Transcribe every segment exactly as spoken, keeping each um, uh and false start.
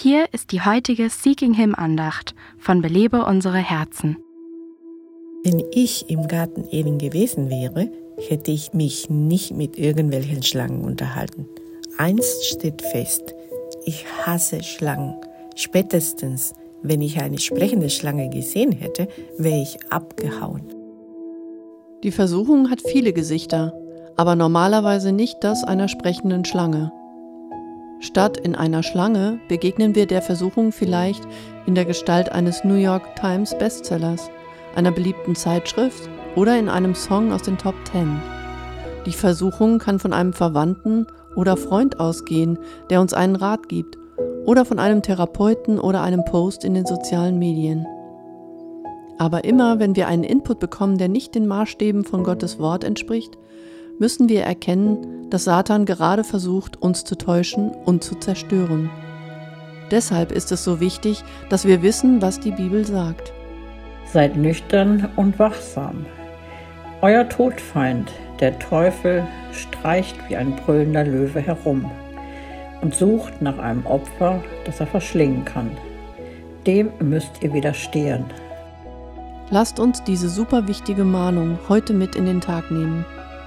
Hier ist die heutige Seeking Him Andacht von Belebe unsere Herzen. Wenn ich im Garten Eden gewesen wäre, hätte ich mich nicht mit irgendwelchen Schlangen unterhalten. Eins steht fest: Ich hasse Schlangen. Spätestens, wenn ich eine sprechende Schlange gesehen hätte, wäre ich abgehauen. Die Versuchung hat viele Gesichter, aber normalerweise nicht das einer sprechenden Schlange. Statt in einer Schlange begegnen wir der Versuchung vielleicht in der Gestalt eines New York Times Bestsellers, einer beliebten Zeitschrift oder in einem Song aus den Top Ten. Die Versuchung kann von einem Verwandten oder Freund ausgehen, der uns einen Rat gibt, oder von einem Therapeuten oder einem Post in den sozialen Medien. Aber immer, wenn wir einen Input bekommen, der nicht den Maßstäben von Gottes Wort entspricht, müssen wir erkennen, dass Satan gerade versucht, uns zu täuschen und zu zerstören. Deshalb ist es so wichtig, dass wir wissen, was die Bibel sagt. Seid nüchtern und wachsam. Euer Todfeind, der Teufel, streicht wie ein brüllender Löwe herum und sucht nach einem Opfer, das er verschlingen kann. Dem müsst ihr widerstehen. Lasst uns diese super wichtige Mahnung heute mit in den Tag nehmen.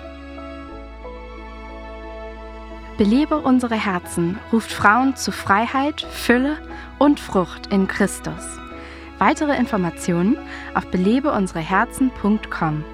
Belebe unsere Herzen ruft Frauen zu Freiheit, Fülle und Frucht in Christus. Weitere Informationen auf belebe unsere herzen punkt com.